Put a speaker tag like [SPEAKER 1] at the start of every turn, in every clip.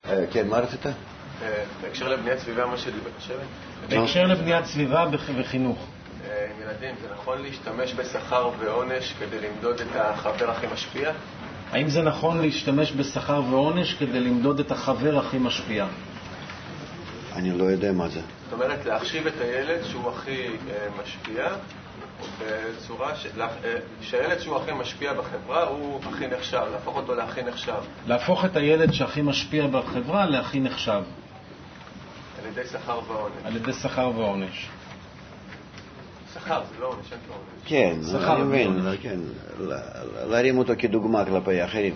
[SPEAKER 1] כן, מה רצית?
[SPEAKER 2] בהקשר לבניית סביבה, מה שלי בחשבת?
[SPEAKER 3] בהקשר לבניית סביבה וחינוך.
[SPEAKER 2] עם ילדים, זה נכון להשתמש בשכר ועונש כדי למדוד את החבר הכי משפיע?
[SPEAKER 3] האם זה נכון להשתמש בשכר ועונש כדי למדוד את החבר הכי משפיע?
[SPEAKER 1] אני לא יודע מה זה.
[SPEAKER 2] זאת אומרת, להחשיב את הילד שהוא הכי משפיע, בצורה שהילד שהוא הכי משפיע בחברה הוא הכי נחשב, להפוך אותו להכי נחשב.
[SPEAKER 3] להפוך את הילד שהכי משפיע בחברה להכי נחשב.
[SPEAKER 2] על ידי שכר ועונש.
[SPEAKER 3] על ידי שכר ועונש.
[SPEAKER 2] שכר, זה לא עונש, אין פה עונש.
[SPEAKER 1] כן, אני מבין, כן. להרים אותו כדוגמה כלפי אחרים.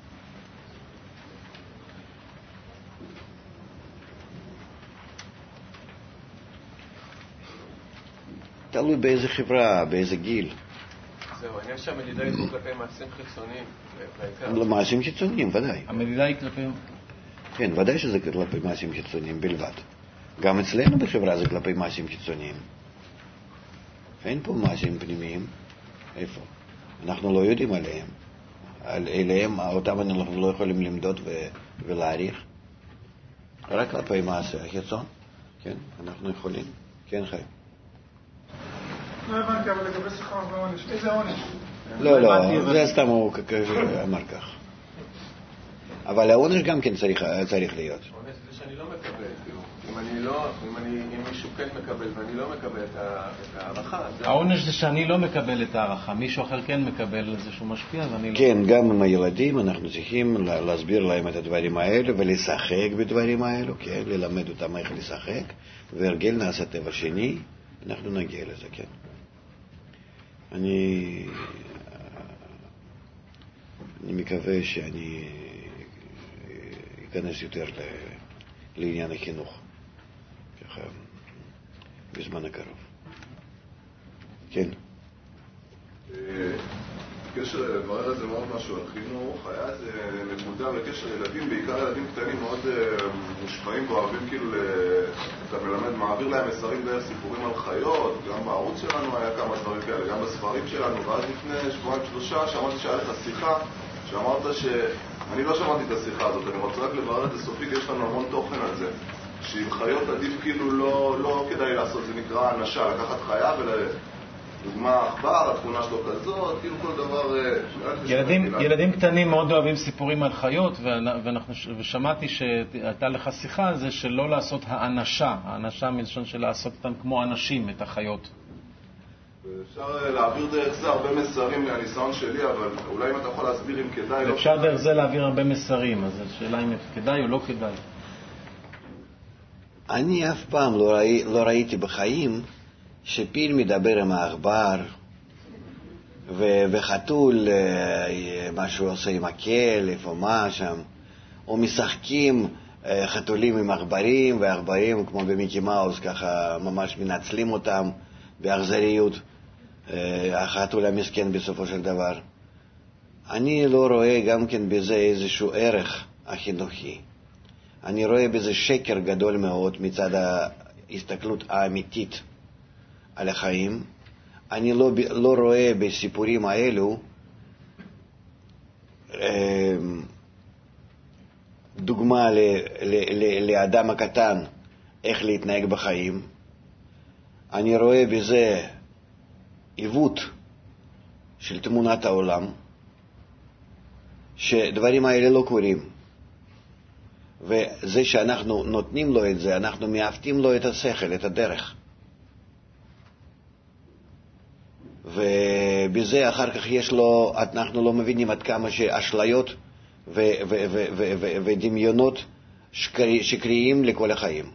[SPEAKER 1] תלוי באיזה חברה, באיזה גיל.
[SPEAKER 2] זהו, אני חושב שהמדידה היא כלפי מעשים חיצוניים.
[SPEAKER 1] לא, מעשים חיצוניים, ודאי.
[SPEAKER 3] המדידה היא כלפי...
[SPEAKER 1] כן, ודאי שזה כלפי מעשים חיצוניים בלבד. גם אצלנו בחברה זה כלפי מעשים חיצוניים. אין פה מעשים פנימיים. איפה? אנחנו לא יודעים עליהם. אליהם, אותם אנחנו לא יכולים למדוד ולהעריך. רק כלפי מעשה החיצון. כן, אנחנו יכולים. כן, חיים.
[SPEAKER 4] לא הבנתי, אבל לגבי שכר ועונש, איזה עונש?
[SPEAKER 1] לא, זה סתם הוא אמר כך. אבל העונש גם כן צריך להיות.
[SPEAKER 2] עונש זה שאני לא מקבל, אם מישהו כן מקבל ואני לא מקבל את הערכה.
[SPEAKER 3] העונש זה שאני לא מקבל את הערכה, מישהו אחר כן מקבל זה שהוא משפיע ואני לא.
[SPEAKER 1] כן, גם עם הילדים אנחנו צריכים להסביר להם את הדברים האלה ולשחק בדברים האלו, כן, ללמד אותם איך לשחק, והרגל נעשה טבע שני, אנחנו נגיע לזה, כן. אני מקווה שאני אכנס יותר לעניין החינוך, ככה, בזמן הקרוב. כן.
[SPEAKER 5] בקשר לברר את זה מאוד משהו על חינוך, היה איזה נקודה בקשר לילדים, בעיקר ילדים קטנים מאוד מושפעים ואוהבים כאילו, אתה מלמד, מעביר להם מסרים דרך סיפורים על חיות, גם בערוץ שלנו היה כמה דברים כאלה, גם בספרים שלנו, ואז לפני שבועיים 3 שמעתי שהיה לך שיחה, שאמרת אני לא שמעתי את השיחה הזאת, אני רוצה רק לברר את זה סופית, יש לנו המון תוכן על זה, שעם חיות עדיף כאילו לא כדאי לעשות, זה נקרא אנשה, לקחת חיה דוגמה אכבר, התכונה שלו כזאת, כאילו כל דבר...
[SPEAKER 3] ילדים קטנים מאוד אוהבים סיפורים על חיות, ושמעתי שהייתה לך שיחה על זה שלא לעשות האנשה מלשון של לעשות אותם כמו אנשים, את החיות.
[SPEAKER 5] אפשר להעביר דרך זה הרבה מסרים מהניסיון שלי, אבל אולי אם אתה יכול להסביר אם כדאי...
[SPEAKER 3] אפשר דרך זה להעביר הרבה מסרים, אז השאלה אם כדאי או לא כדאי.
[SPEAKER 1] אני אף פעם לא ראיתי בחיים שפיל מדבר עם העכבר, וחתול, מה שהוא עושה עם הכלב או מה שם, או משחקים חתולים עם עכברים, והעכברים כמו במיקי מאוס ככה ממש מנצלים אותם באכזריות, החתול המסכן בסופו של דבר. אני לא רואה גם כן בזה איזשהו ערך החינוכי. אני רואה בזה שקר גדול מאוד מצד ההסתכלות האמיתית על החיים. אני לא רואה בסיפורים האלו דוגמה לאדם הקטן איך להתנהג בחיים. אני רואה בזה עיוות של תמונת העולם, שדברים האלה לא קורים. וזה שאנחנו נותנים לו את זה, אנחנו מעוותים לו את השכל, את הדרך. ובזה אחר כך אנחנו לא מבינים עד כמה שאשליות ודמיונות שקריים לכל החיים.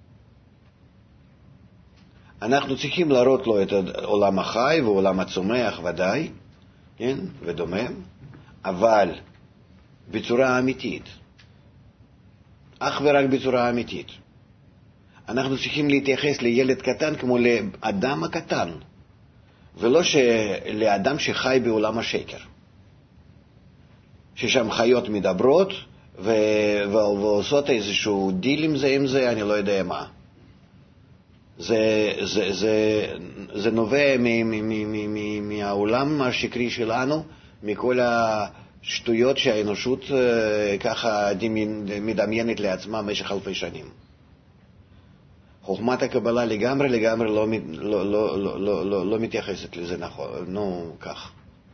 [SPEAKER 1] אנחנו צריכים להראות לו את העולם החי ועולם הצומח ודאי, כן, ודומם, אבל בצורה אמיתית. אך ורק בצורה אמיתית. אנחנו צריכים להתייחס לילד קטן כמו לאדם הקטן, ולא לאדם שחי בעולם השקר. ששם חיות מדברות ועושות איזשהו דיל עם זה, אני לא יודע מה. זה נובע מהעולם השקרי שלנו, מכל שטויות שהאנושות ככה מדמיינת לעצמה במשך אלפי שנים. חוכמת הקבלה לגמרי לא מתייחסת לזה נכון, כך.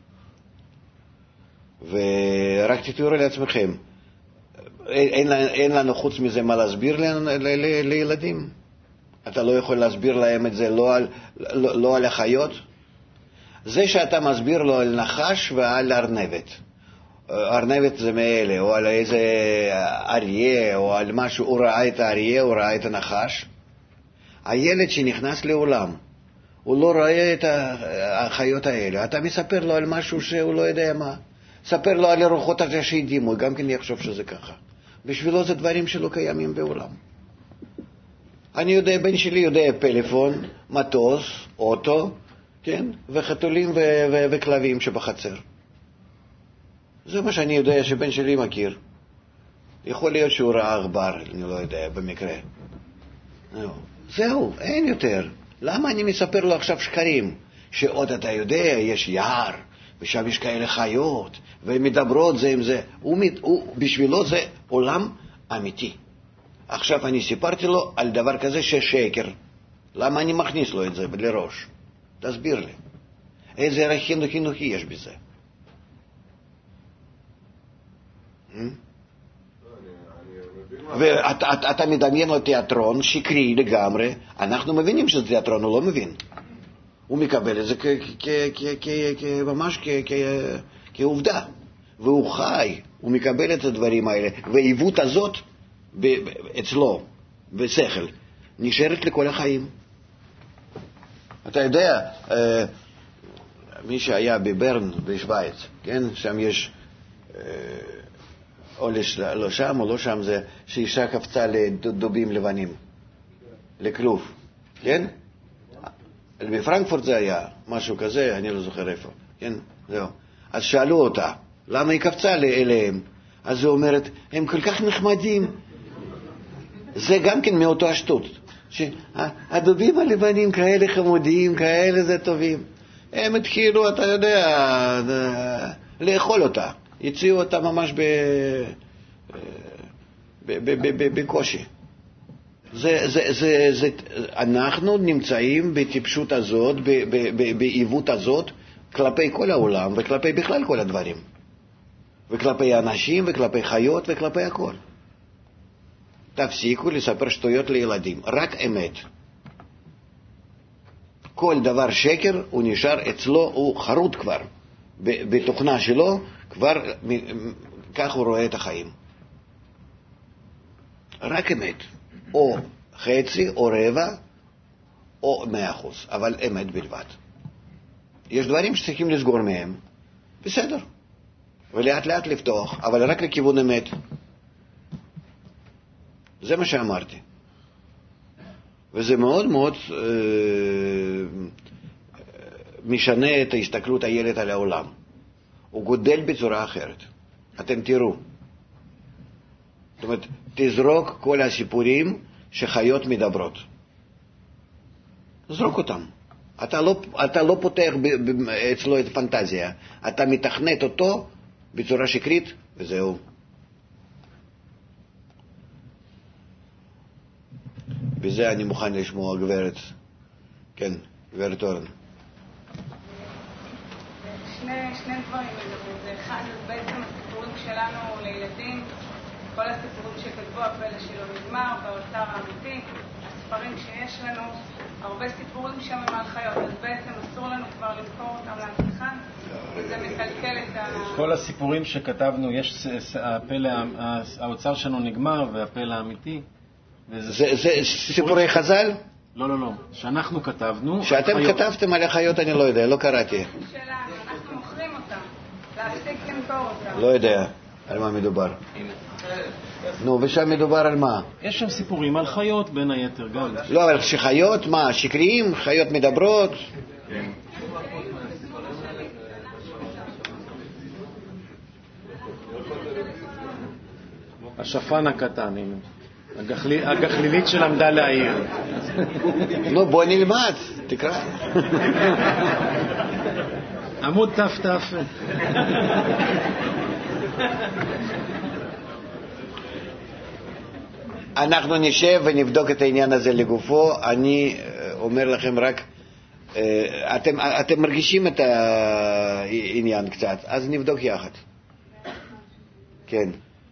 [SPEAKER 1] ורק תתארו לעצמכם, אין לנו חוץ מזה מה להסביר לילדים. אתה לא יכול להסביר להם את זה לא על החיות. זה שאתה מסביר לו על נחש ועל ארנבת. ארנבת זה מאלה, או על איזה אריה, או על משהו, הוא ראה את האריה, הוא ראה את הנחש. הילד שנכנס לעולם, הוא לא רואה את החיות האלה. אתה מספר לו על משהו שהוא לא יודע מה. ספר לו על הרוחות השדים, הוא גם כן יחשוב שזה ככה. בשבילו זה דברים שלא קיימים בעולם. אני יודע, בן שלי יודע פלאפון, מטוס, אוטו, כן? וחתולים וכלבים שבחצר. זה מה שאני יודע שבן שלי מכיר. יכול להיות שהוא ראה עכבר, אני לא יודע, במקרה. זהו, אין יותר. למה אני מספר לו עכשיו שקרים? שעוד אתה יודע, יש יער, ושם יש כאלה חיות, והן מדברות זה עם זה. בשבילו זה עולם אמיתי. עכשיו אני סיפרתי לו על דבר כזה ששקר. למה אני מכניס לו את זה לראש? תסביר לי. איזה ערך חינוכי יש בזה? ואתה מדמיין לו תיאטרון שקרי לגמרי. אנחנו מבינים שזה תיאטרון, הוא לא מבין. הוא מקבל את זה ממש כעובדה. והוא חי, הוא מקבל את הדברים האלה. והעיוות הזאת אצלו, בשכל, נשארת לכל החיים. אתה יודע, מי שהיה בברן, בשוויץ, כן? שם יש, או לא שם או לא שם, זה שאישה קפצה לדובים לבנים, לכלוב, כן? בפרנקפורט זה היה משהו כזה, אני לא זוכר איפה, כן? זהו. אז שאלו אותה, למה היא קפצה אליהם? אז היא אומרת, הם כל כך נחמדים. זה גם כן מאותו השטות. שהדובים הלבנים כאלה חמודים, כאלה זה טובים. הם התחילו, אתה יודע, לאכול אותה. הציעו אותה ממש בקושי. אנחנו נמצאים בטיפשות הזאת, בעיוות הזאת, כלפי כל העולם וכלפי בכלל כל הדברים. וכלפי אנשים וכלפי חיות וכלפי הכל. תפסיקו לספר שטויות לילדים, רק אמת. כל דבר שקר הוא נשאר אצלו, הוא חרוט כבר. בתוכנה שלו, כבר כך הוא רואה את החיים. רק אמת. או חצי, או רבע, או 100%, אבל אמת בלבד. יש דברים שצריכים לסגור מהם, בסדר. ולאט לאט לפתוח, אבל רק לכיוון אמת. זה מה שאמרתי. וזה מאוד מאוד משנה את ההסתכלות הילד על העולם. הוא גודל בצורה אחרת. אתם תראו. זאת אומרת, תזרוק כל הסיפורים שחיות מדברות. זרוק אותם. אתה לא פותח אצלו את הפנטזיה. אתה מתכנת אותו בצורה שקרית, וזהו. בזה אני מוכן לשמוע גברת. כן, גברת אורן.
[SPEAKER 6] שני דברים. זה אחד, בעצם הסיפורים שלנו לילדים, כל הסיפורים שכתבו, הפלא שלא נגמר, באוצר האמיתי, הספרים שיש לנו, הרבה סיפורים שם הם על חיות, אז בעצם אסור לנו כבר למכור אותם להצליחן, וזה מקלקל את
[SPEAKER 3] כל הסיפורים שכתבנו, יש הפלא, האוצר שלנו נגמר והפלא האמיתי.
[SPEAKER 1] זה סיפורי חז"ל?
[SPEAKER 3] לא, לא, לא. שאנחנו כתבנו.
[SPEAKER 1] שאתם כתבתם על החיות אני לא יודע, לא קראתי.
[SPEAKER 6] אנחנו מוכרים אותם, להפסיק למכור אותם.
[SPEAKER 1] לא יודע על מה מדובר. נו, ושם מדובר על מה?
[SPEAKER 3] יש שם סיפורים על חיות בין היתר גם.
[SPEAKER 1] לא, אבל שחיות, מה? שקריים? חיות מדברות?
[SPEAKER 3] השפן הקטן, הנה. הגחלילית שלמדה להעיר.
[SPEAKER 1] נו, בוא נלמד, תקרא.
[SPEAKER 3] עמוד תף תף.
[SPEAKER 1] אנחנו נשב ונבדוק את העניין הזה לגופו. אני אומר לכם רק, אתם מרגישים את העניין קצת, אז נבדוק יחד. כן.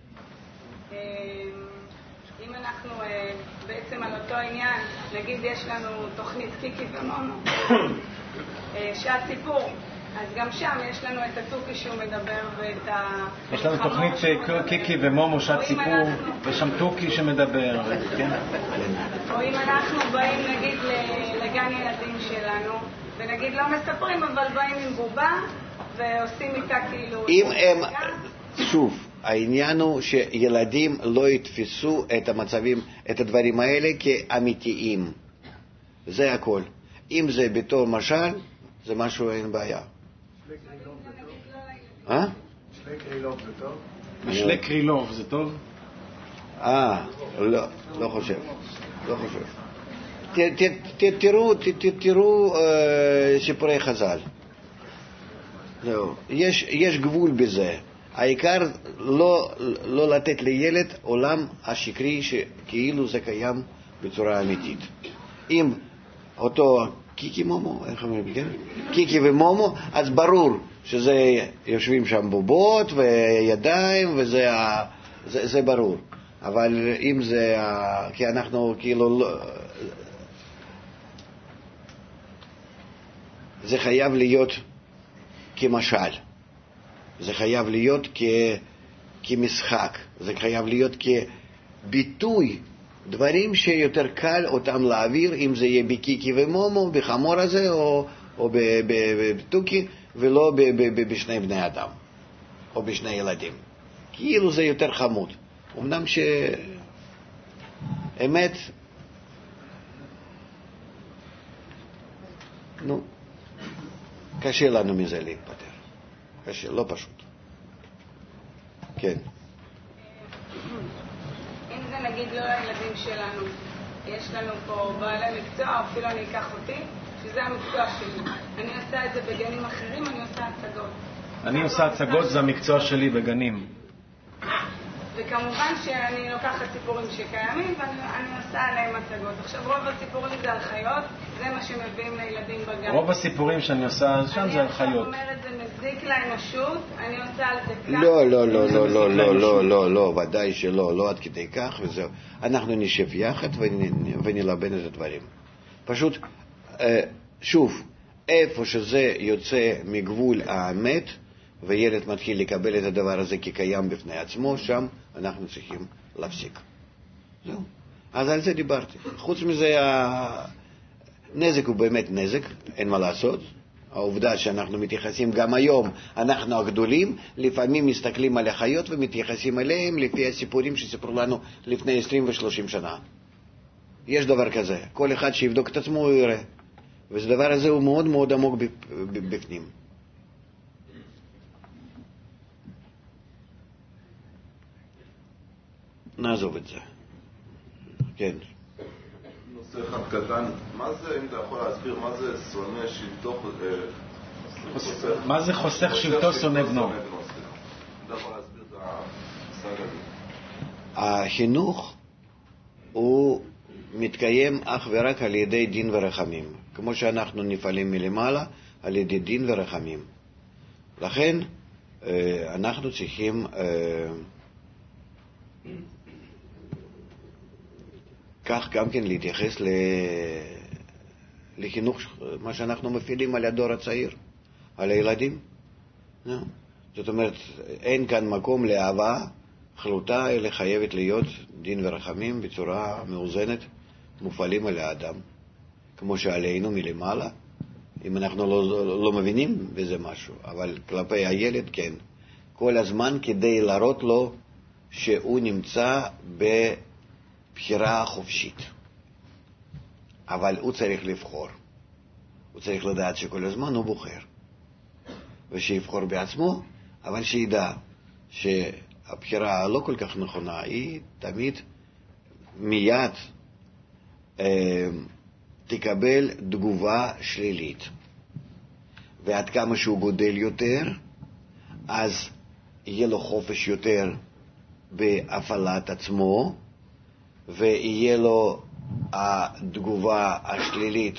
[SPEAKER 6] אם אנחנו בעצם על אותו עניין, נגיד יש לנו תוכנית קיקי ומומו, שעת סיפור, אז גם שם יש לנו את התוכי שהוא מדבר ואת
[SPEAKER 3] יש לנו תוכנית קיקי ומומו, שעת סיפור, ושם תוכי שמדבר, כן?
[SPEAKER 6] או אם אנחנו באים נגיד לגן ילדים שלנו, ונגיד לא מספרים, אבל באים עם בובה, ועושים איתה כאילו...
[SPEAKER 1] אם הם... שוב, העניין הוא שילדים לא יתפסו את המצבים, את הדברים האלה כאמיתיים. זה הכל. אם זה בתור משל, זה משהו, אין בעיה.
[SPEAKER 4] משלי קרילוב זה טוב?
[SPEAKER 3] משלי קרילוב זה טוב?
[SPEAKER 1] לא חושב. לא חושב. תראו סיפורי חז"ל. יש גבול בזה. העיקר לא לתת לילד עולם השקרי שכאילו זה קיים בצורה אמיתית. אם אותו קיקי מומו, איך אומרים, כן? קיקי ומומו, אז ברור שזה יושבים שם בובות וידיים וזה ברור. אבל אם זה, כי אנחנו כאילו לא... זה חייב להיות כמשל. זה חייב להיות כמשחק. זה חייב להיות כביטוי. דברים שיותר קל אותם להעביר, אם זה יהיה בקיקי ומומו, בחמור הזה, או בטוקי, ולא בשני בני אדם, או בשני ילדים. כאילו זה יותר חמוד. אמנם שאמת, קשה לנו מזה להתפטר. קשה, לא פשוט. כן.
[SPEAKER 6] אם זה נגיד לא לילדים שלנו, יש לנו פה בעלי מקצוע, אפילו אני אקח אותי, שזה המקצוע שלי. אני עושה את זה בגנים אחרים, אני עושה הצגות.
[SPEAKER 3] אני עושה הצגות, זה המקצוע שלי בגנים.
[SPEAKER 6] וכמובן שאני לוקחת סיפורים שקיימים ואני עושה עליהם הצגות. עכשיו רוב הסיפורים זה על חיות, זה מה שמביאים לילדים בגן.
[SPEAKER 3] רוב הסיפורים שאני עושה שם זה על חיות.
[SPEAKER 6] אני אומרת זה מזיק לאנושות, אני עושה על זה כך.
[SPEAKER 1] לא, ודאי שלא, לא עד כדי כך וזהו. אנחנו נשב יחד ונלבן את הדברים. פשוט, שוב, איפה שזה יוצא מגבול האמת, וילד מתחיל לקבל את הדבר הזה כקיים בפני עצמו, שם אנחנו צריכים להפסיק. זהו. אז על זה דיברתי. חוץ מזה, הנזק הוא באמת נזק, אין מה לעשות. העובדה שאנחנו מתייחסים גם היום, אנחנו הגדולים, לפעמים מסתכלים על החיות ומתייחסים אליהם לפי הסיפורים שסיפרו לנו לפני 20 ו-30 שנה. יש דבר כזה. כל אחד שיבדוק את עצמו הוא יראה. והדבר הזה הוא מאוד מאוד עמוק בפנים. נעזוב את זה. כן.
[SPEAKER 5] נושא אחד קטן, מה זה, אם אתה יכול להסביר, מה זה שונא שלטו,
[SPEAKER 3] מה זה חוסך שלטו שונא בנו?
[SPEAKER 5] אתה יכול להסביר את המושג הזה.
[SPEAKER 1] החינוך הוא מתקיים אך ורק על ידי דין ורחמים, כמו שאנחנו נפעלים מלמעלה על ידי דין ורחמים. לכן אנחנו צריכים כך גם כן להתייחס לחינוך, מה שאנחנו מפעילים על הדור הצעיר, על הילדים. זאת אומרת, אין כאן מקום לאהבה חלוטה, אלא חייבת להיות דין ורחמים בצורה מאוזנת, מופעלים על האדם, כמו שעלינו מלמעלה, אם אנחנו לא מבינים בזה משהו, אבל כלפי הילד כן, כל הזמן כדי להראות לו שהוא נמצא בבחירה חופשית. אבל הוא צריך לבחור. הוא צריך לדעת שכל הזמן הוא בוחר. ושיבחור בעצמו, אבל שידע שהבחירה הלא כל כך נכונה היא תמיד מיד תקבל תגובה שלילית. ועד כמה שהוא גודל יותר, אז יהיה לו חופש יותר בהפעלת עצמו, ויהיה לו התגובה השלילית,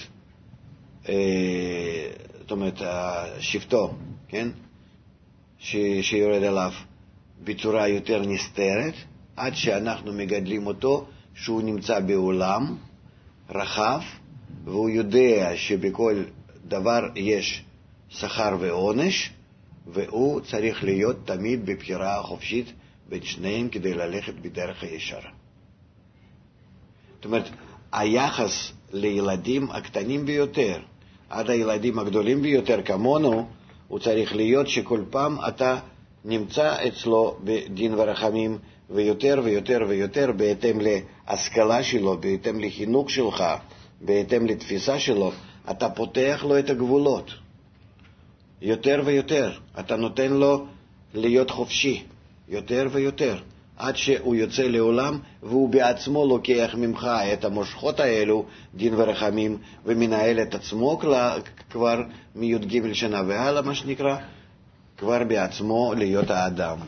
[SPEAKER 1] זאת אומרת, שבטו, כן? שיורד עליו בצורה יותר נסתרת, עד שאנחנו מגדלים אותו שהוא נמצא בעולם רחב, והוא יודע שבכל דבר יש שכר ועונש, והוא צריך להיות תמיד בבחירה חופשית בין שניהם כדי ללכת בדרך הישרה. זאת אומרת, היחס לילדים הקטנים ביותר, עד הילדים הגדולים ביותר כמונו, הוא צריך להיות שכל פעם אתה נמצא אצלו בדין ורחמים, ויותר ויותר ויותר, בהתאם להשכלה שלו, בהתאם לחינוך שלך, בהתאם לתפיסה שלו, אתה פותח לו את הגבולות. יותר ויותר, אתה נותן לו להיות חופשי, יותר ויותר, עד שהוא יוצא לעולם, והוא בעצמו לוקח ממך את המושכות האלו, דין ורחמים, ומנהל את עצמו כבר מי"ג שנה והלאה, מה שנקרא, כבר בעצמו להיות האדם.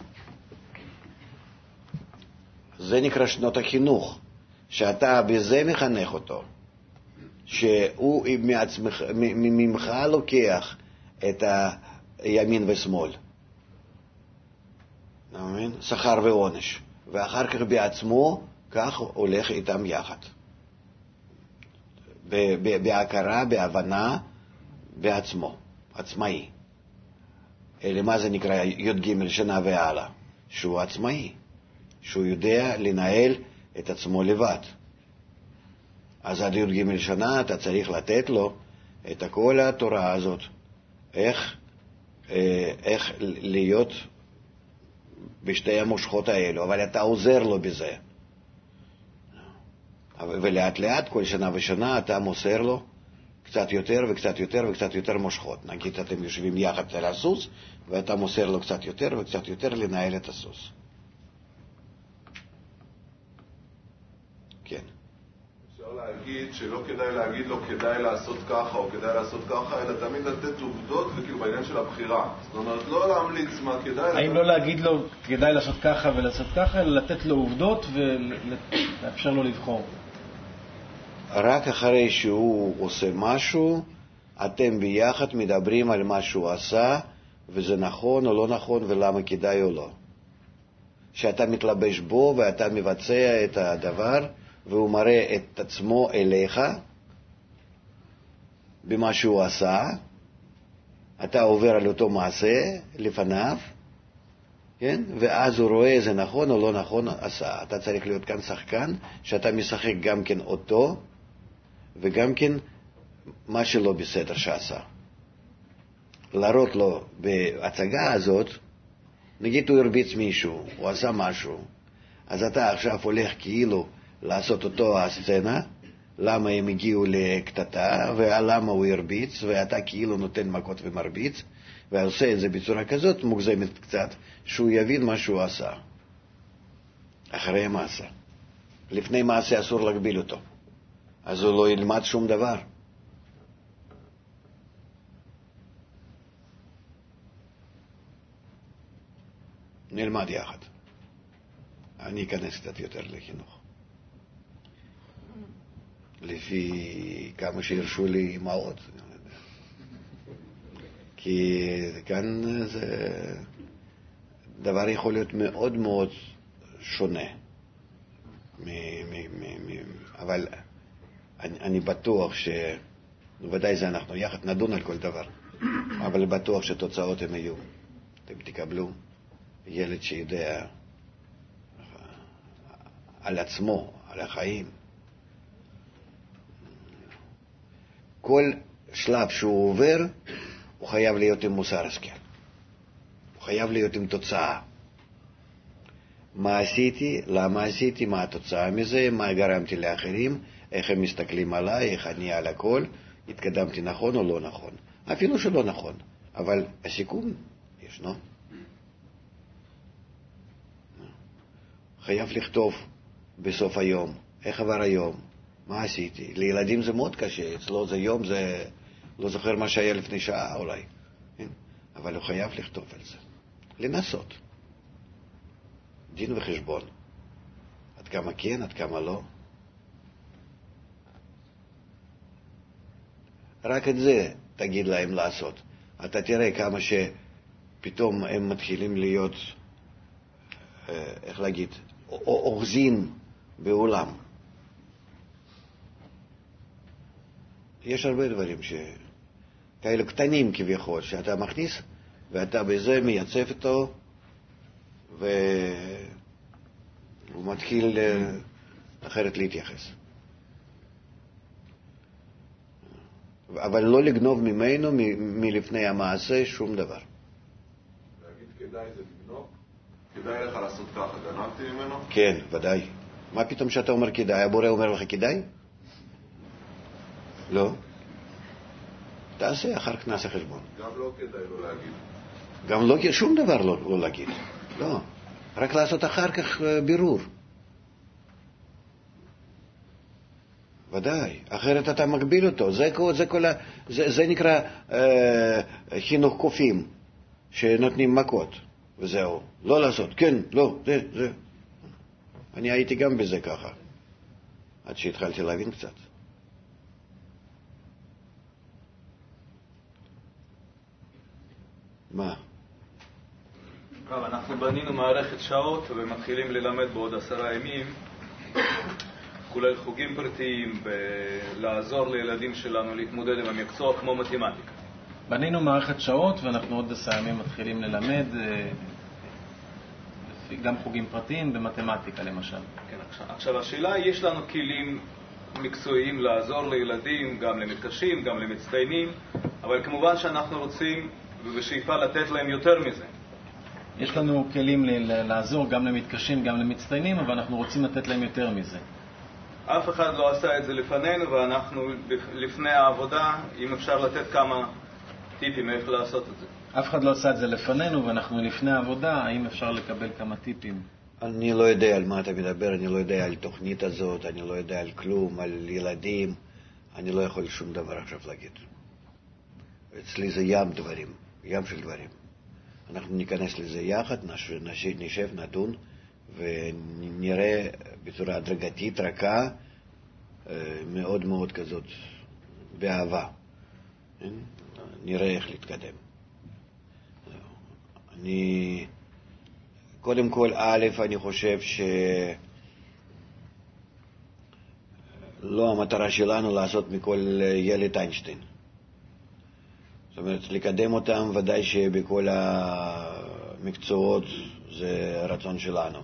[SPEAKER 1] זה נקרא שנות החינוך, שאתה בזה מחנך אותו, שהוא ממך לוקח את הימין ושמאל, שכר ועונש, ואחר כך בעצמו כך הולך איתם יחד, בהכרה, בהבנה, בעצמו, עצמאי. אלא מה זה נקרא י"ג שנה והלאה? שהוא עצמאי, שהוא יודע לנהל את עצמו לבד. אז עד י"ג שנה אתה צריך לתת לו את כל התורה הזאת, איך להיות בשתי המושכות האלו, אבל אתה עוזר לו בזה. ולאט לאט, כל שנה ושנה, אתה מוסר לו קצת יותר וקצת יותר וקצת יותר מושכות. נגיד אתם יושבים יחד על הסוס, ואתה מוסר לו קצת יותר וקצת יותר לנהל את הסוס. כן.
[SPEAKER 5] אפשר להגיד שלא כדאי להגיד לו כדאי לעשות ככה או כדאי לעשות ככה, אלא תמיד לתת עובדות וכאילו בעניין של הבחירה. זאת אומרת, לא להמליץ מה כדאי.
[SPEAKER 3] האם לא להגיד לו כדאי לעשות ככה ולעשות ככה, אלא לתת לו עובדות ולאפשר לו לבחור?
[SPEAKER 1] רק אחרי שהוא עושה משהו, אתם ביחד מדברים על מה שהוא עשה, וזה נכון או לא נכון, ולמה כדאי או לא. שאתה מתלבש בו ואתה מבצע את הדבר, והוא מראה את עצמו אליך במה שהוא עשה, אתה עובר על אותו מעשה לפניו, כן? ואז הוא רואה זה נכון או לא נכון עשה. אתה צריך להיות כאן שחקן, שאתה משחק גם כן אותו, וגם כן מה שלא בסדר שעשה. להראות לו בהצגה הזאת, נגיד הוא הרביץ מישהו, הוא עשה משהו, אז אתה עכשיו הולך כאילו לעשות אותו הסצנה, למה הם הגיעו לקטטה, ולמה הוא הרביץ, ואתה כאילו נותן מכות ומרביץ, ועושה את זה בצורה כזאת מוגזמת קצת, שהוא יבין מה שהוא עשה. אחרי המעשה. לפני מעשה אסור להגביל אותו. אז הוא לא ילמד שום דבר. נלמד יחד. אני אכנס קצת יותר לחינוך. לפי כמה שהרשו לי אמהות. כי כאן זה דבר יכול להיות מאוד מאוד שונה. אבל אני בטוח ודאי זה אנחנו יחד נדון על כל דבר, אבל בטוח שתוצאות הם יהיו. אתם תקבלו ילד שיודע על עצמו, על החיים. כל שלב שהוא עובר, הוא חייב להיות עם מוסר השכל. הוא חייב להיות עם תוצאה. מה עשיתי, למה עשיתי, מה התוצאה מזה, מה גרמתי לאחרים, איך הם מסתכלים עליי, איך אני על הכל, התקדמתי נכון או לא נכון. אפילו שלא נכון, אבל הסיכום ישנו. חייב לכתוב בסוף היום, איך עבר היום, מה עשיתי. לילדים זה מאוד קשה, אצלו זה יום, זה לא זוכר מה שהיה לפני שעה אולי. אבל הוא חייב לכתוב על זה. לנסות. דין וחשבון. עד כמה כן, עד כמה לא. רק את זה תגיד להם לעשות. אתה תראה כמה שפתאום הם מתחילים להיות, איך להגיד, אוחזים בעולם. יש הרבה דברים כאלה קטנים כביכול, שאתה מכניס ואתה בזה מייצב אותו, והוא מתחיל אחרת להתייחס. אבל לא לגנוב ממנו מלפני המעשה שום דבר.
[SPEAKER 5] להגיד כדאי זה לגנוב? כדאי לך לעשות ככה, גנבתי ממנו?
[SPEAKER 1] כן, ודאי. מה פתאום שאתה אומר כדאי? הבורא אומר לך כדאי? לא. תעשה, אחר כך נעשה חשבון.
[SPEAKER 5] גם לא כדאי לא להגיד.
[SPEAKER 1] גם לא, שום דבר לא להגיד. לא. רק לעשות אחר כך בירור. ודאי, אחרת אתה מגביל אותו. זה נקרא חינוך קופים, שנותנים מכות, וזהו. לא לעשות, כן, לא, זה. אני הייתי גם בזה ככה, עד שהתחלתי להבין קצת. מה?
[SPEAKER 7] אנחנו בנינו מערכת שעות ומתחילים ללמד בעוד 10 ימים, כולל חוגים פרטיים, ולעזור לילדים שלנו להתמודד עם המקצוע כמו מתמטיקה.
[SPEAKER 3] בנינו מערכת שעות ואנחנו עוד 10 ימים מתחילים ללמד גם חוגים פרטיים במתמטיקה למשל.
[SPEAKER 7] כן, עכשיו השאלה, יש לנו כלים מקצועיים לעזור לילדים, גם למתקשים, גם למצטיינים, אבל כמובן שאנחנו רוצים ובשאיפה לתת להם יותר מזה.
[SPEAKER 3] יש לנו כלים לעזור גם למתקשים, גם למצטיינים, אבל אנחנו רוצים לתת להם יותר מזה.
[SPEAKER 7] אף אחד לא עשה את זה לפנינו, ואנחנו לפני העבודה, אם אפשר לתת כמה טיפים איך לעשות את זה.
[SPEAKER 3] אף אחד לא עשה את זה לפנינו, ואנחנו לפני העבודה, האם אפשר לקבל כמה טיפים?
[SPEAKER 1] אני לא יודע על מה אתה מדבר, אני לא יודע על תוכנית הזאת, אני לא יודע על כלום, על ילדים, אני לא יכול שום דבר עכשיו להגיד. אצלי זה ים דברים, ים של דברים. אנחנו ניכנס לזה יחד, נשב, נדון, ונראה בצורה הדרגתית, רכה, מאוד מאוד כזאת, באהבה. נראה איך להתקדם. קודם כל, אני חושב לא המטרה שלנו לעשות מכל ילד איינשטיין. זאת אומרת, לקדם אותם, ודאי שבכל המקצועות זה רצון שלנו.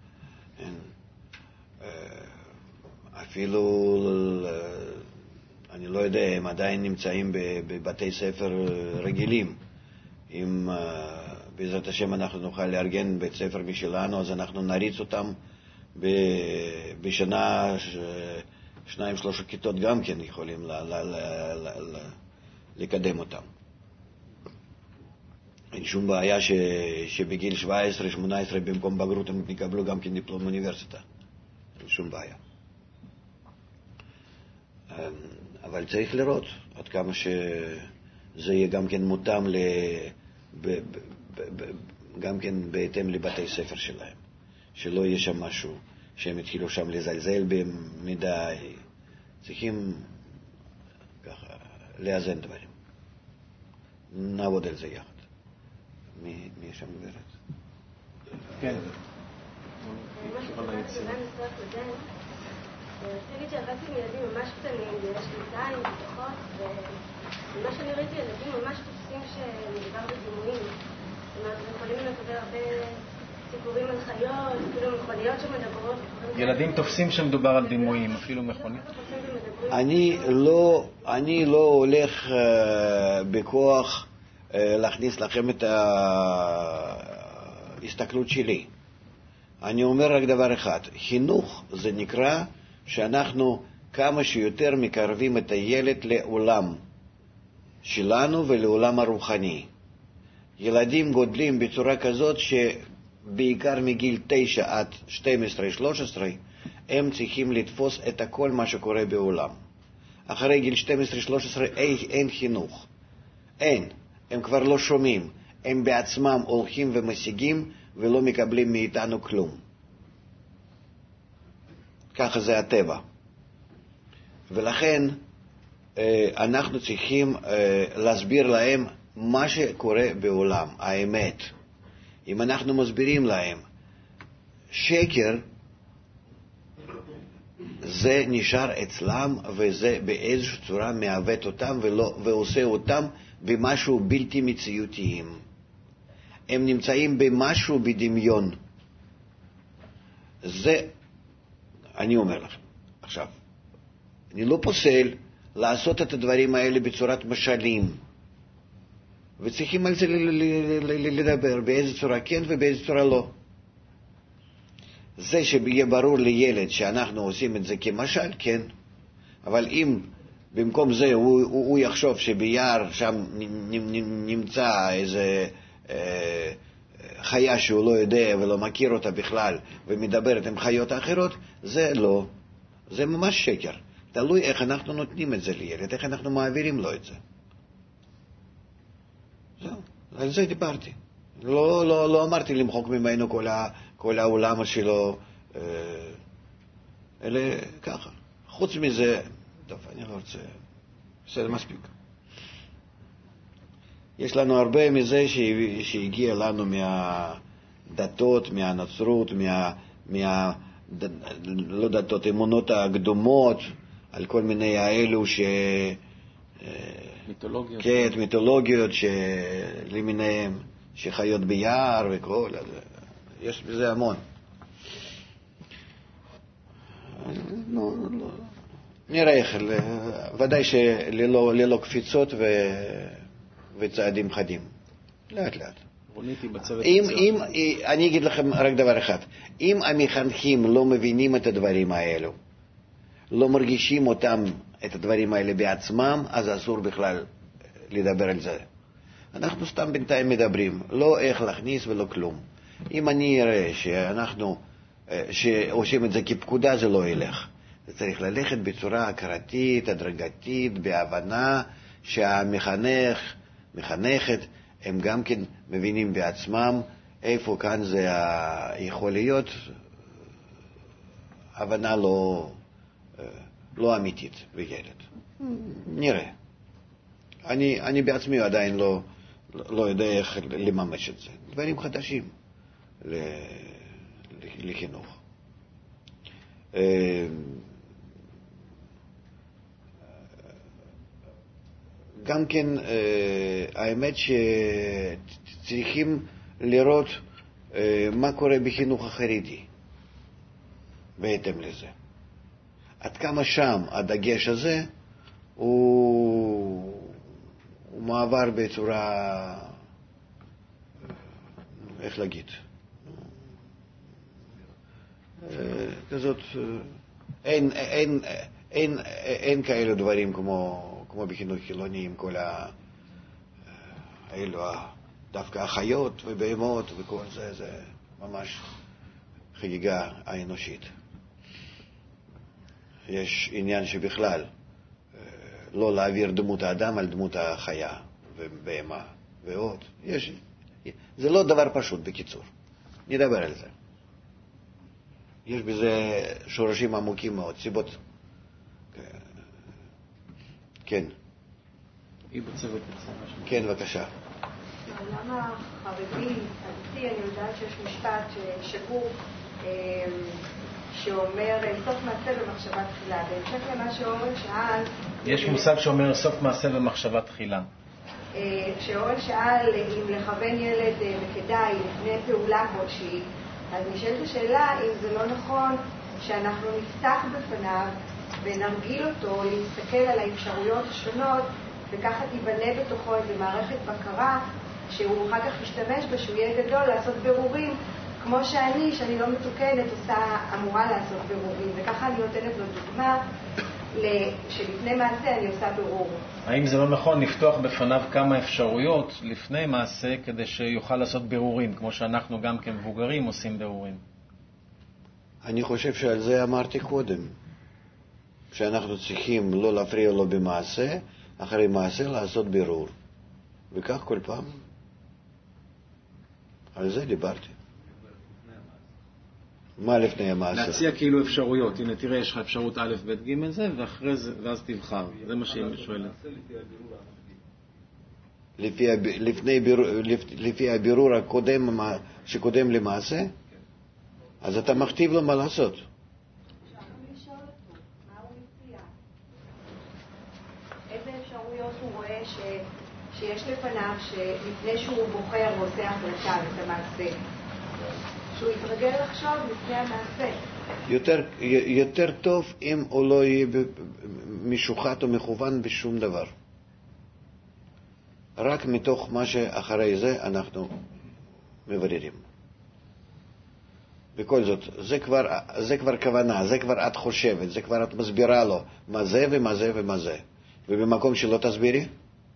[SPEAKER 1] אפילו, אני לא יודע, הם עדיין נמצאים בבתי ספר רגילים. אם בעזרת השם אנחנו נוכל לארגן בית ספר משלנו, אז אנחנו נריץ אותם בשנה 2-3 כיתות גם כן יכולים לקדם אותם. אין שום בעיה שבגיל 17-18 במקום בגרות הם יקבלו גם כן דיפלום אוניברסיטה. אין שום בעיה. אבל צריך לראות עד כמה שזה יהיה גם כן מותאם גם כן בהתאם לבתי ספר שלהם. שלא יהיה שם משהו שהם התחילו שם לזלזל במידה. צריכים ככה לאזן דברים. נעבוד על זה יחד. מי יש שם גברת?
[SPEAKER 3] כן.
[SPEAKER 8] ממש קצת רציתי שעבדתי עם ילדים ממש קטנים, ויש שנתיים, פתחות, ומה שאני ראיתי, ילדים ממש תופסים שמדובר בדימויים. זאת אומרת, הם יכולים לקבל הרבה סיפורים על חיות, אפילו מכוניות שמדברות.
[SPEAKER 3] ילדים תופסים שמדובר על דימויים, אפילו מכוניות.
[SPEAKER 1] אני לא הולך בכוח להכניס לכם את ההסתכלות שלי. אני אומר רק דבר אחד, חינוך זה נקרא שאנחנו כמה שיותר מקרבים את הילד לעולם שלנו ולעולם הרוחני. ילדים גודלים בצורה כזאת שבעיקר מגיל 9 עד 12-13 הם צריכים לתפוס את הכל מה שקורה בעולם. אחרי גיל 12-13 אין חינוך. אין. הם כבר לא שומעים. הם בעצמם הולכים ומשיגים ולא מקבלים מאיתנו כלום. ככה זה הטבע. ולכן אנחנו צריכים להסביר להם מה שקורה בעולם, האמת. אם אנחנו מסבירים להם שקר, זה נשאר אצלם, וזה באיזושהי צורה מעוות אותם ועושה אותם במשהו בלתי מציאותיים. הם נמצאים במשהו בדמיון. זה, אני אומר לכם, עכשיו, אני לא פוסל לעשות את הדברים האלה בצורת משלים, וצריכים על זה לדבר, באיזה צורה כן ובאיזה צורה לא. זה שיהיה ברור לילד שאנחנו עושים את זה כמשל, כן, אבל אם במקום זה הוא יחשוב שביער שם נמצא איזה חיה שהוא לא יודע ולא מכיר אותה בכלל ומדברת עם חיות אחרות, זה לא, זה ממש שקר. תלוי איך אנחנו נותנים את זה לילד, איך אנחנו מעבירים לו את זה. זהו, על זה דיברתי. לא אמרתי למחוק ממנו כל העולם שלו, אלא ככה. חוץ מזה, טוב, אני לא רוצה, בסדר, מספיק. יש לנו הרבה מזה שהגיע לנו מהדתות, מהנצרות, לא דתות, אמונות הקדומות, על כל מיני האלו
[SPEAKER 3] מיתולוגיות.
[SPEAKER 1] כן, מיתולוגיות למיניהם, שחיות ביער וכל, יש בזה המון. לא. נראה איך, ודאי שללא קפיצות וצעדים חדים. לאט לאט. אני אגיד לכם רק דבר אחד, אם המחנכים לא מבינים את הדברים האלו, לא מרגישים אותם, את הדברים האלה בעצמם, אז אסור בכלל לדבר על זה. אנחנו סתם בינתיים מדברים, לא איך להכניס ולא כלום. אם אני אראה שעושים את זה כפקודה, זה לא ילך. זה צריך ללכת בצורה הכרתית, הדרגתית, בהבנה שהמחנך, מחנכת, הם גם כן מבינים בעצמם איפה כאן זה יכול להיות הבנה לא אמיתית בילד. נראה. אני בעצמי עדיין לא יודע איך לממש את זה. דברים חדשים לחינוך. גם כן, האמת שצריכים לראות מה קורה בחינוך החרדי בהתאם לזה. עד כמה שם הדגש הזה הוא מעבר בצורה, איך להגיד, כזאת, אין כאלו דברים כמו בחינוך חילוני, עם כל האלו, דווקא החיות ובהמות וכל זה, זה ממש חגיגה האנושית. יש עניין שבכלל לא להעביר דמות האדם על דמות החיה ובהמה ועוד. זה לא דבר פשוט, בקיצור. נדבר על זה. יש בזה שורשים עמוקים מאוד, סיבות. כן. כן, בבקשה.
[SPEAKER 9] בעולם החרדי, הדתי, אני יודעת שיש משפט שגור שאומר סוף מעשה במחשבה תחילה. בהמשך למה שאורן שאל...
[SPEAKER 3] יש מושג שאומר סוף מעשה במחשבה תחילה.
[SPEAKER 9] כשאורן שאל אם לכוון ילד וכדאי לפני פעולה כלשהי, אז נשאלת השאלה אם זה לא נכון שאנחנו נפתח בפניו ונרגיל אותו להסתכל על האפשרויות השונות, וככה תיבנה בתוכו איזו מערכת בקרה שהוא אחר כך ישתמש בה, שהוא יהיה גדול לעשות בירורים, כמו שאני לא מתוקנת, אמורה לעשות בירורים, וככה אני נותנת לו דוגמה שלפני מעשה אני עושה בירור.
[SPEAKER 3] האם זה לא נכון לפתוח בפניו כמה אפשרויות לפני מעשה כדי שיוכל לעשות בירורים, כמו שאנחנו גם כמבוגרים עושים בירורים?
[SPEAKER 1] אני חושב שעל זה אמרתי קודם, שאנחנו צריכים לא להפריע לו במעשה, אחרי מעשה לעשות בירור. וכך כל פעם. על זה דיברתי. מה לפני המעשה?
[SPEAKER 3] להציע כאילו אפשרויות. הנה, תראה, יש לך אפשרות א', ב', ג' זה, ואחרי זה, ואז תבחר. זה מה שהיא שואלת.
[SPEAKER 1] לפי הבירור הקודם שקודם למעשה? אז אתה מכתיב לו מה לעשות.
[SPEAKER 9] איזה אפשרויות הוא רואה שיש לפניו שלפני שהוא בוחר ועושה החלטה את המעשה? שהוא יתרגל לחשוב לפני המעשה.
[SPEAKER 1] יותר טוב אם הוא לא יהיה משוחט או מכוון בשום דבר. רק מתוך מה שאחרי זה אנחנו מבררים. בכל זאת, זה כבר כוונה, זה כבר את חושבת, זה כבר את מסבירה לו מה זה ומה זה ומה זה. ובמקום שלא תסבירי,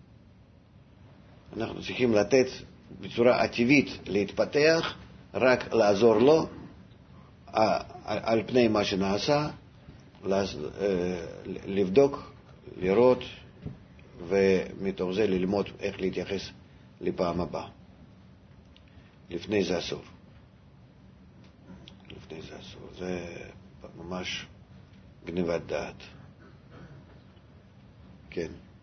[SPEAKER 1] אנחנו צריכים לתת בצורה הטבעית להתפתח, רק לעזור לו על פני מה שנעשה, לבדוק, לראות, ומתוך זה ללמוד איך להתייחס לפעם הבאה. לפני זה אסור. לפני זה אסור. זה ממש גניבת דעת. כן.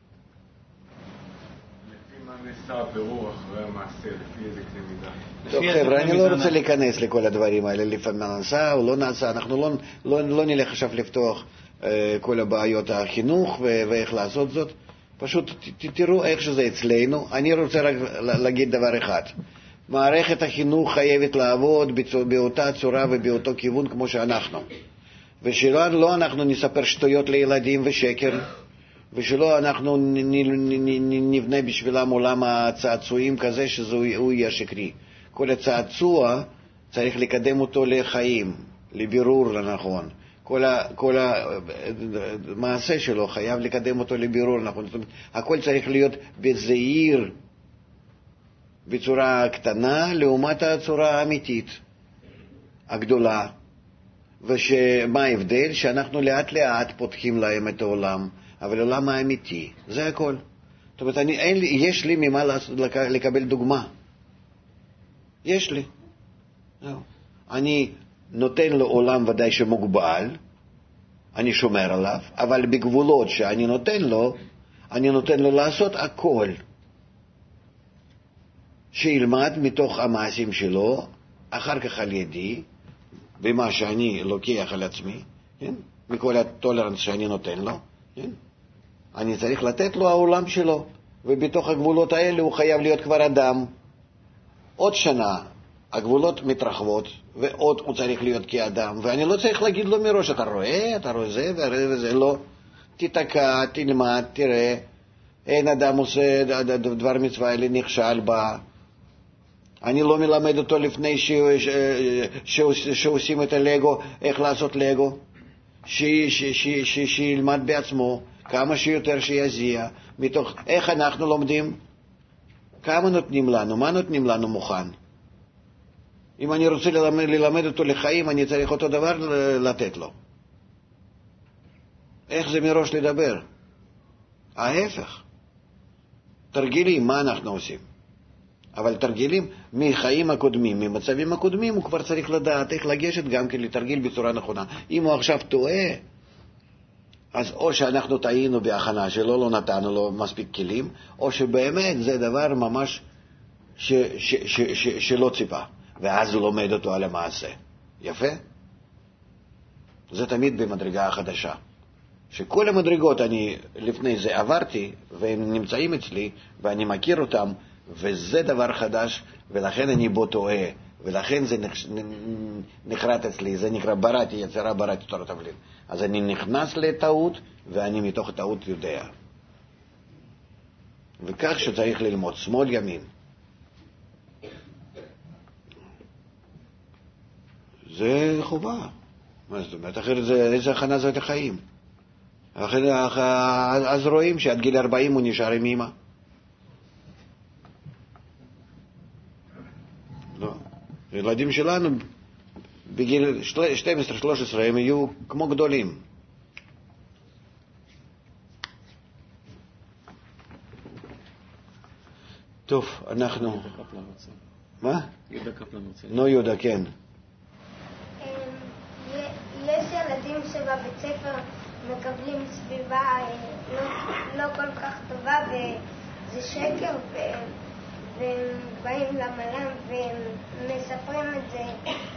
[SPEAKER 10] לפי מה נעשה הבירור אחרי המעשה, לפי איזה קנה מידה?
[SPEAKER 1] טוב חבר'ה, אני לא רוצה להיכנס לכל הדברים האלה, לפעמים נעשה או לא נעשה, אנחנו לא נלך עכשיו לפתוח כל הבעיות החינוך ואיך לעשות זאת. פשוט תראו איך שזה אצלנו. אני רוצה רק להגיד דבר אחד. מערכת החינוך חייבת לעבוד באותה צורה ובאותו כיוון כמו שאנחנו. ושלא לא אנחנו נספר שטויות לילדים ושקר, ושלא אנחנו נבנה בשבילם עולם הצעצועים כזה שהוא יהיה שקרי. כל הצעצוע צריך לקדם אותו לחיים, לבירור לנכון. כל המעשה שלו חייב לקדם אותו לבירור נכון. הכל צריך להיות בזהיר, בצורה קטנה לעומת הצורה האמיתית הגדולה. ומה ההבדל? שאנחנו לאט לאט פותחים להם את העולם, אבל העולם האמיתי, זה הכל. זאת אומרת, יש לי ממה לקבל דוגמה. יש לי. אני נותן לו עולם ודאי שמוגבל, אני שומר עליו, אבל בגבולות שאני נותן לו לעשות הכל. שילמד מתוך המעשים שלו, אחר כך על ידי, במה שאני לוקח על עצמי, כן? מכל הטולרנס שאני נותן לו, כן? אני צריך לתת לו העולם שלו, ובתוך הגבולות האלה הוא חייב להיות כבר אדם. עוד שנה הגבולות מתרחבות, ועוד הוא צריך להיות כאדם, ואני לא צריך להגיד לו מראש, אתה רואה זה וזה, לא. תתקע, תלמד, תראה, אין אדם עושה דבר מצווה אלה נכשל בה. אני לא מלמד אותו לפני שעושים את הלגו, איך לעשות לגו. שילמד בעצמו, כמה שיותר שיזיע, מתוך איך אנחנו לומדים, כמה נותנים לנו, מה נותנים לנו מוכן. אם אני רוצה ללמד אותו לחיים, אני צריך אותו דבר לתת לו. איך זה מראש לדבר? ההפך. תרגילים, מה אנחנו עושים? אבל תרגילים מחיים הקודמים, ממצבים הקודמים, הוא כבר צריך לדעת איך לגשת גם כן לתרגיל בצורה נכונה. אם הוא עכשיו טועה, אז או שאנחנו טעינו בהכנה שלו, לא נתנו לו מספיק כלים, או שבאמת זה דבר ממש שלא ציפה. ואז הוא לומד אותו על המעשה. יפה? זה תמיד במדרגה החדשה. שכל המדרגות אני לפני זה עברתי, והם נמצאים אצלי, ואני מכיר אותם, וזה דבר חדש, ולכן אני בו טועה, ולכן זה נחרט אצלי, זה נקרא בראתי יצירה, בראתי תורת הבלים. אז אני נכנס לטעות, ואני מתוך הטעות יודע. וכך שצריך ללמוד, שמאל ימין. זה חובה. מה זאת אומרת? אחרת איזה הכנה זאת החיים. אז רואים שעד גיל 40 הוא נשאר עם אמא. לא. הילדים שלנו בגיל 12-13 הם יהיו כמו גדולים. טוב, אנחנו... מה?
[SPEAKER 3] יהודה קפלן רוצה.
[SPEAKER 1] נו, יהודה, כן.
[SPEAKER 8] יש ילדים שבבית ספר מקבלים סביבה לא כל כך טובה וזה שקר והם באים למלם ומספרים את זה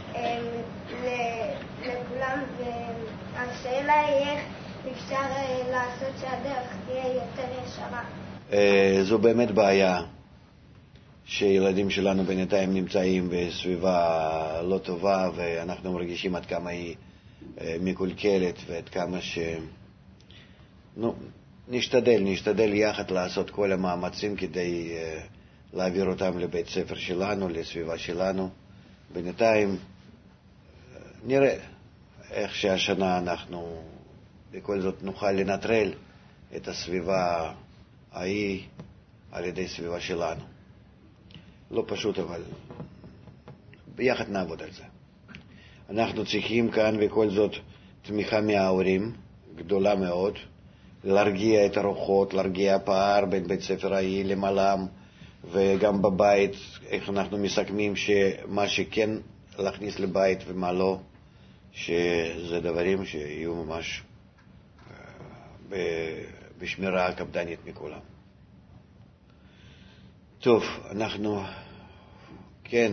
[SPEAKER 8] לכולם והשאלה היא איך אפשר לעשות שהדרך תהיה יותר ישרה.
[SPEAKER 1] זו באמת בעיה שילדים שלנו בינתיים נמצאים בסביבה לא טובה ואנחנו מרגישים עד כמה היא מקולקלת ועד כמה נשתדל יחד לעשות כל המאמצים כדי להעביר אותם לבית ספר שלנו, לסביבה שלנו. בינתיים נראה איך שהשנה אנחנו בכל זאת נוכל לנטרל את הסביבה ההיא על ידי סביבה שלנו. לא פשוט, אבל ביחד נעבוד על זה. אנחנו צריכים כאן בכל זאת תמיכה מההורים גדולה מאוד, להרגיע את הרוחות, להרגיע הפער בין בית ספר ההיא למלם, וגם בבית, איך אנחנו מסכמים שמה שכן להכניס לבית ומה לא, שזה דברים שיהיו ממש בשמירה קפדנית מכולם. טוב, אנחנו... כן.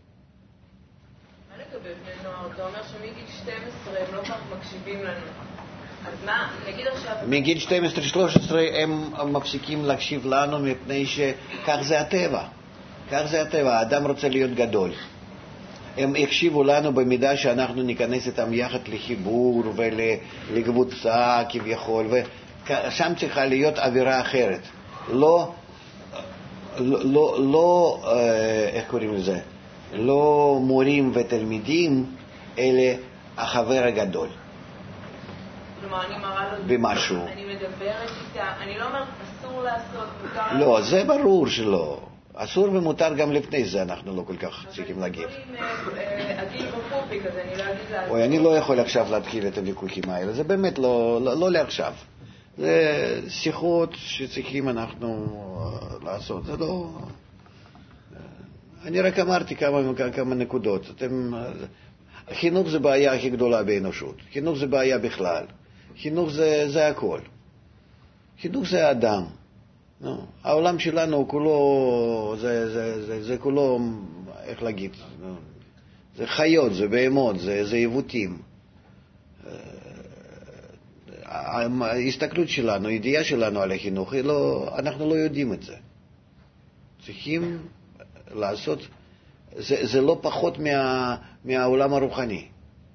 [SPEAKER 11] מה לגבי בני נוער? אתה אומר שמגיל 12 הם לא כך מקשיבים לנו. אז מה, נגיד עכשיו... מגיל
[SPEAKER 1] 12-13 הם מפסיקים להקשיב לנו מפני שכך זה הטבע. כך זה הטבע, האדם רוצה להיות גדול. הם יקשיבו לנו במידה שאנחנו ניכנס איתם יחד לחיבור ולקבוצה כביכול, ושם צריכה להיות אווירה אחרת. לא, איך קוראים לזה? לא מורים ותלמידים, אלא החבר הגדול.
[SPEAKER 11] כלומר, אני מראה לו...
[SPEAKER 1] במשהו.
[SPEAKER 11] אני מדברת איתה, אני לא אומרת אסור לעשות, מותר...
[SPEAKER 1] לא, זה ברור שלא. אסור ומותר גם לפני זה, אנחנו לא כל כך צריכים להגיב.
[SPEAKER 11] עדיל בפופיק, אז אני לא אגיד לעשות.
[SPEAKER 1] אוי, אני לא יכול עכשיו להתחיל את הוויכוחים האלה, זה באמת לא לעכשיו. זה שיחות שצריכים אנחנו לעשות, זה לא... אני רק אמרתי כמה נקודות. חינוך זה בעיה הכי גדולה באנושות. חינוך זה בעיה בכלל. חינוך זה הכל. חינוך זה האדם. העולם שלנו כולו, זה כולו, איך להגיד, זה חיות, זה בהמות, זה עיוותים. ההסתכלות שלנו, הידיעה שלנו על החינוך, אנחנו לא יודעים את זה. צריכים לעשות, זה לא פחות מהעולם הרוחני.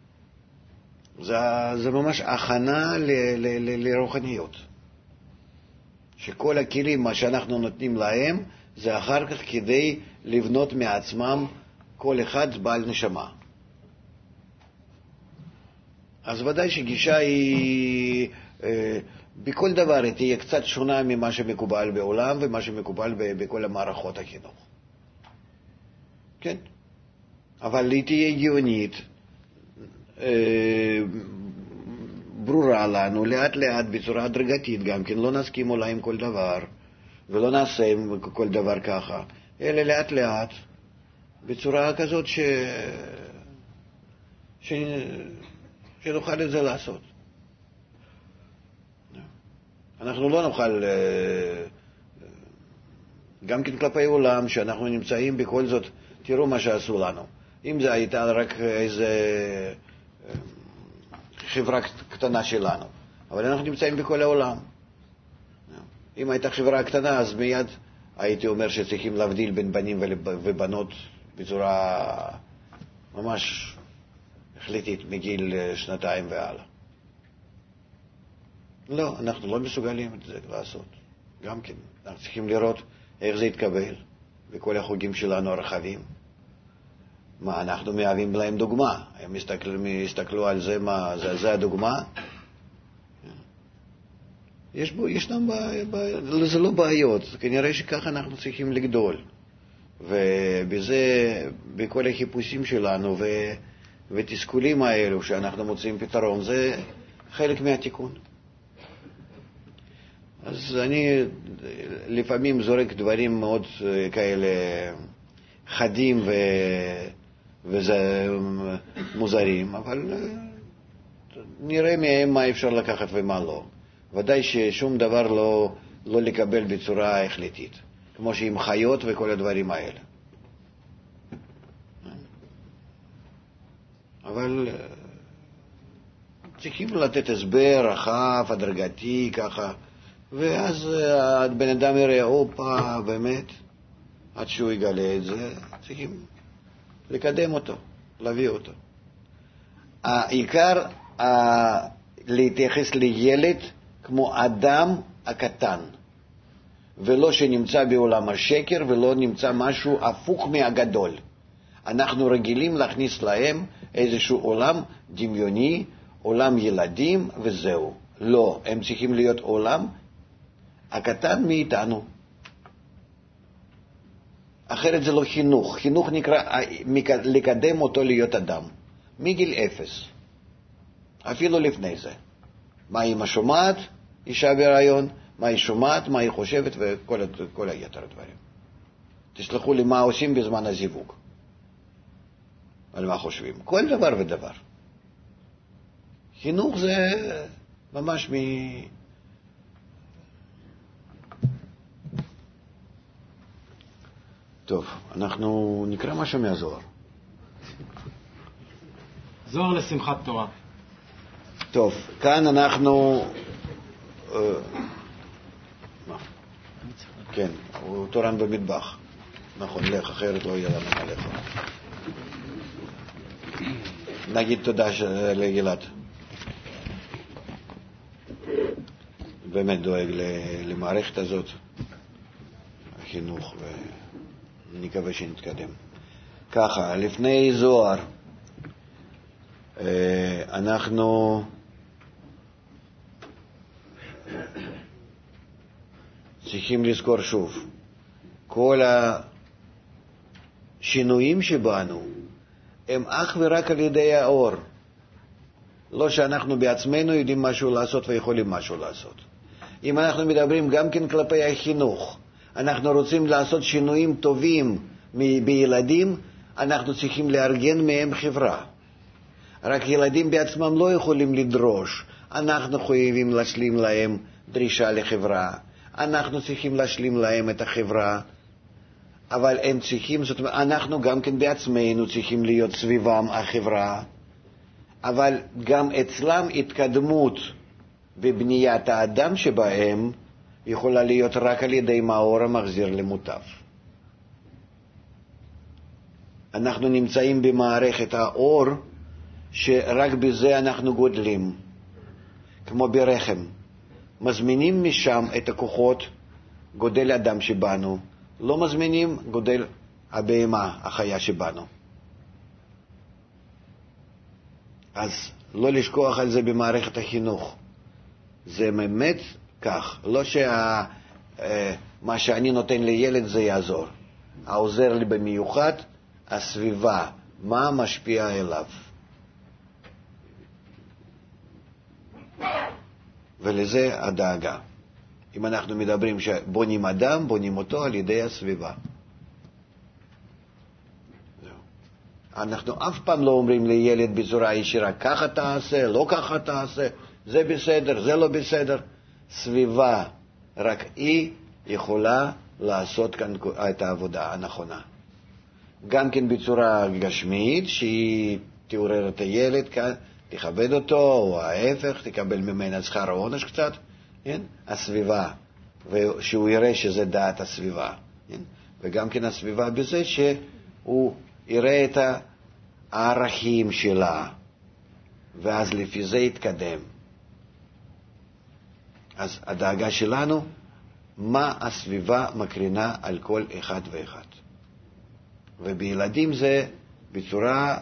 [SPEAKER 1] זה ממש הכנה לרוחניות. שכל הכלים, מה שאנחנו נותנים להם, זה אחר כך כדי לבנות מעצמם כל אחד בעל נשמה. אז ודאי שגישה היא, בכל דבר היא תהיה קצת שונה ממה שמקובל בעולם ומה שמקובל בכל המערכות החינוך. כן? אבל היא תהיה הגיונית, ברורה לנו, לאט לאט, בצורה הדרגתית גם כן, לא נסכים אולי עם כל דבר, ולא נעשה עם כל דבר ככה, אלא לאט לאט, בצורה כזאת שנוכל את זה לעשות. אנחנו לא נוכל, גם כן כלפי עולם, שאנחנו נמצאים בכל זאת, תראו מה שעשו לנו. אם זה הייתה רק איזה חברה קטנה שלנו, אבל אנחנו נמצאים בכל העולם. אם הייתה חברה קטנה, אז מיד הייתי אומר שצריכים להבדיל בין בנים ובנות בצורה ממש החליטית מגיל 2 והלאה. לא, אנחנו לא מסוגלים את זה לעשות. גם כן, אנחנו צריכים לראות איך זה יתקבל בכל החוגים שלנו הרחבים. מה, אנחנו מהווים להם דוגמה. הם הסתכלו על זה, מה, זה הדוגמה. ישנם זה לא בעיות, כנראה שככה אנחנו צריכים לגדול. ובזה, בכל החיפושים שלנו ותסכולים האלו שאנחנו מוצאים פתרון, זה חלק מהתיקון. אז אני לפעמים זורק דברים מאוד כאלה חדים וזה מוזרים, אבל נראה מהם מה אפשר לקחת ומה לא. ודאי ששום דבר לא לקבל בצורה החלטית, כמו שעם חיות וכל הדברים האלה. אבל צריכים לתת הסבר רחב, הדרגתי, ככה, ואז הבן אדם יראה, אופה, באמת, עד שהוא יגלה את זה, צריכים לקדם אותו, להביא אותו. העיקר להתייחס לילד כמו אדם הקטן, ולא שנמצא בעולם השקר ולא נמצא משהו הפוך מהגדול. אנחנו רגילים להכניס להם איזשהו עולם דמיוני, עולם ילדים וזהו. לא, הם צריכים להיות עולם הקטן מאיתנו. אחרת זה לא חינוך. חינוך נקרא לקדם אותו להיות אדם. מגיל 0. אפילו לפני זה. מה אמא שומעת? אישה בהיריון. מה היא שומעת? מה היא חושבת? וכל היתר הדברים. תסלחו לי, מה עושים בזמן הזיווג? על מה חושבים? כל דבר ודבר. חינוך זה ממש טוב, אנחנו נקרא משהו מהזוהר.
[SPEAKER 3] זוהר לשמחת תורה.
[SPEAKER 1] טוב, כאן אנחנו... כן, הוא תורן במטבח. נכון, לך, אחרת לא יהיה לנו מה לאכול. נגיד תודה לגלעד. באמת דואג למערכת הזאת, החינוך, ונקווה שנתקדם. ככה, לפני זוהר, אנחנו צריכים לזכור שוב, כל השינויים שבאנו הם אך ורק על ידי האור. לא שאנחנו בעצמנו יודעים משהו לעשות ויכולים משהו לעשות. אם אנחנו מדברים גם כן כלפי החינוך, אנחנו רוצים לעשות שינויים טובים בילדים, אנחנו צריכים לארגן מהם חברה. רק ילדים בעצמם לא יכולים לדרוש. אנחנו חייבים להשלים להם דרישה לחברה. אנחנו צריכים להשלים להם את החברה. אבל הם צריכים, זאת אומרת, אנחנו גם כן בעצמנו צריכים להיות סביבם החברה. אבל גם אצלם התקדמות בבניית האדם שבהם יכולה להיות רק על ידי מאור המחזיר למוטב. אנחנו נמצאים במערכת האור שרק בזה אנחנו גודלים, כמו ברחם. מזמינים משם את הכוחות, גודל אדם שבנו, לא מזמינים גודל הבהמה, החיה שבנו. אז לא לשכוח על זה במערכת החינוך. זה באמת כך, לא מה שאני נותן לילד זה יעזור. העוזר לי במיוחד, הסביבה, מה משפיע אליו. ולזה הדאגה. אם אנחנו מדברים שבונים אדם, בונים אותו על ידי הסביבה. אנחנו אף פעם לא אומרים לילד בצורה ישירה, ככה תעשה, לא ככה תעשה, זה בסדר, זה לא בסדר. סביבה, רק היא יכולה לעשות כאן את העבודה הנכונה. גם כן בצורה גשמית, שהיא תעורר את הילד כאן, תכבד אותו, או ההפך, תקבל ממנה שכר או עונש קצת, כן? הסביבה, ושהוא יראה שזה דעת הסביבה. כן? וגם כן הסביבה בזה שהוא יראה את הערכים שלה, ואז לפי זה יתקדם. אז הדאגה שלנו, מה הסביבה מקרינה על כל אחד ואחד. ובילדים זה בצורה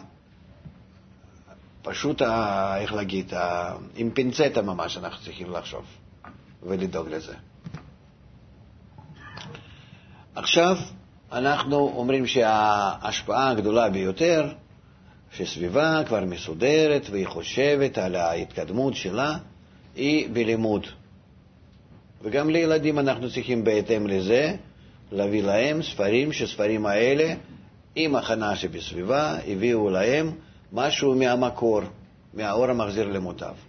[SPEAKER 1] פשוט, איך להגיד, עם פינצטה ממש אנחנו צריכים לחשוב ולדאוג לזה. עכשיו אנחנו אומרים שההשפעה הגדולה ביותר, שסביבה כבר מסודרת והיא חושבת על ההתקדמות שלה, היא בלימוד. וגם לילדים אנחנו צריכים בהתאם לזה להביא להם ספרים, שספרים האלה עם הכנה שבסביבה הביאו להם משהו מהמקור, מהאור המחזיר למוטב.